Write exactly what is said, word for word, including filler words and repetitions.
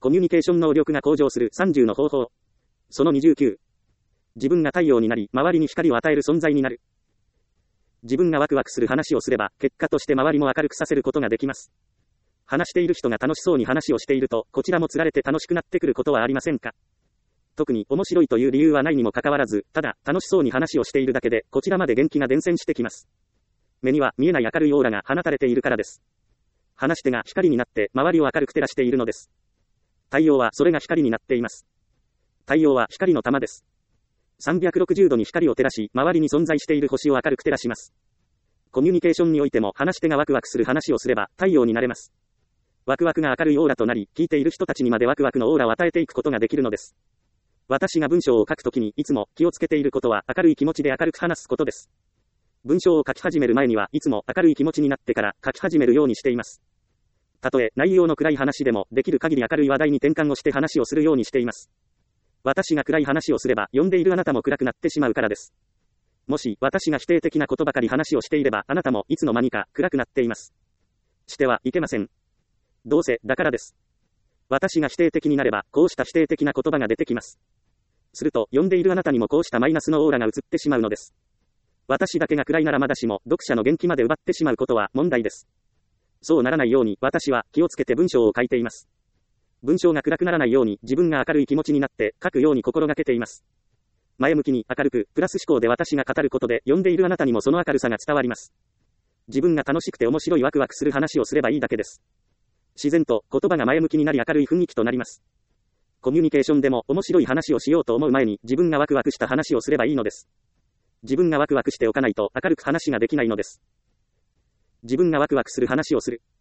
コミュニケーション能力が向上するさんじゅうの方法。そのにじゅうきゅう。自分が太陽になり、周りに光を与える存在になる。自分がワクワクする話をすれば、結果として周りも明るくさせることができます。話している人が楽しそうに話をしていると、こちらもつられて楽しくなってくることはありませんか？特に面白いという理由はないにもかかわらず、ただ楽しそうに話をしているだけで、こちらまで元気が伝染してきます。目には見えない明るいオーラが放たれているからです。話し手が光になって周りを明るく照らしているのです。太陽はそれが光になっています。太陽は光の玉です。さんびゃくろくじゅうどに光を照らし、周りに存在している星を明るく照らします。コミュニケーションにおいても話し手がワクワクする話をすれば太陽になれます。ワクワクが明るいオーラとなり、聞いている人たちにまでワクワクのオーラを与えていくことができるのです。私が文章を書くときにいつも気をつけていることは明るい気持ちで明るく話すことです。文章を書き始める前にはいつも明るい気持ちになってから書き始めるようにしています。たとえ内容の暗い話でもできる限り明るい話題に転換をして話をするようにしています。私が暗い話をすれば読んでいるあなたも暗くなってしまうからです。もし私が否定的なことばかり話をしていればあなたもいつの間にか暗くなっています。してはいけません。どうせだからです。私が否定的になればこうした否定的な言葉が出てきます。すると読んでいるあなたにもこうしたマイナスのオーラが映ってしまうのです。私だけが暗いならまだしも読者の元気まで奪ってしまうことは問題です。そうならないように私は気をつけて文章を書いています。文章が暗くならないように自分が明るい気持ちになって書くように心がけています。前向きに明るくプラス思考で私が語ることで読んでいるあなたにもその明るさが伝わります。自分が楽しくて面白いワクワクする話をすればいいだけです。自然と言葉が前向きになり明るい雰囲気となります。コミュニケーションでも面白い話をしようと思う前に自分がワクワクした話をすればいいのです。自分がワクワクしておかないと明るく話ができないのです。自分がワクワクする話をする。